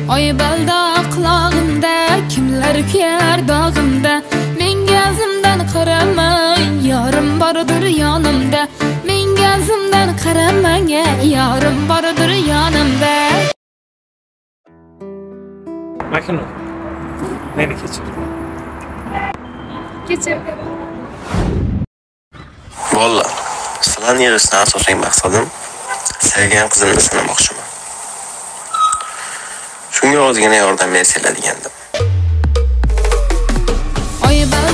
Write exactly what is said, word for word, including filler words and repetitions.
Oy balda qulog'imda kimlar kuyar dog'imda. Menga zimdan qaramang, yorim bordir yonimda. Menga zimdan qaramang, yorim bordir yonimda. Makino. Meni kechir. Kechir. Valla, sizlarni yig'ishdan asosiy maqsadim sevgan qizimni sinamoqchiman. Shunga ozgina yordam bersanglar degandim. Oy